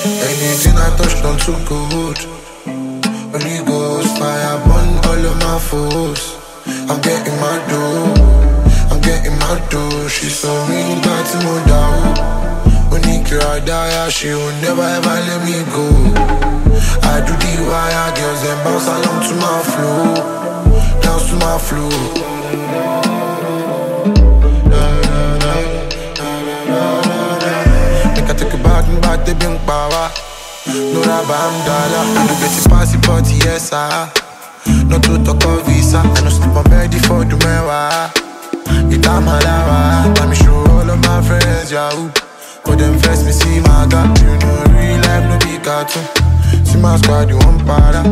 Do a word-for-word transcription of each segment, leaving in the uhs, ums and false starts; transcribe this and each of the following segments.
Anything I touch don't too good. Holy Ghost fire burn all of my foes. I'm getting my dough, I'm getting my dough. She's so mean, but to no doubt. When he cry, die, she will never ever let me go. I do the wire, girls and bounce along to my flow, dance to my flow. Make I take a back and back the bank power. No rubber, I'm dollar. I do get it pass it party, yes I. Not to talk of visa. I no sleep on bed for the mewa. It's a malawa. Let me show all of my friends, yahoo. But them first me see my God. You know real life no be cartoon. See my squad, you want para.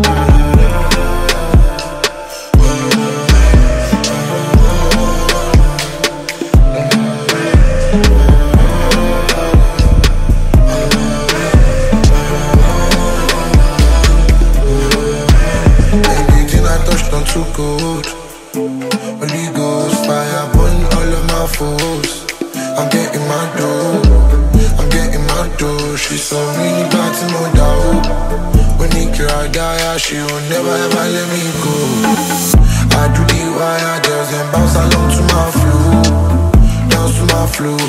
Anything I touch don't too good. Holy Ghost fire burn all of my foes. I'm getting my dough, I'm getting my dough. She's so mean, but to no doubt. When he cry, die, she will never ever let me go. I do the wire, girls and bounce along to my flow, dance to my flow.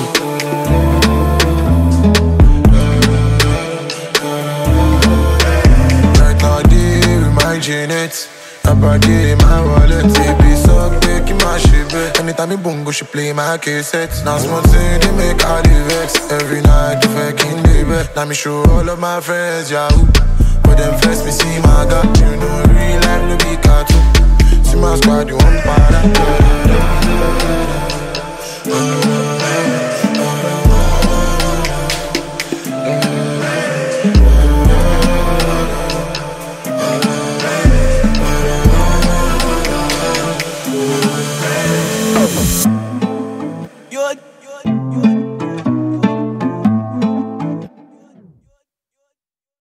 Right now, day with my Janet. About day in my wallet, T V so big in my shit. Anytime me bongo, she play my cassette. Now small thing, they make all the vex. Every night, the fucking baby. Now me show all of my friends, yahoo. But them first me see my God. You know real life no be cartoon. See my squad, you want para. Oh.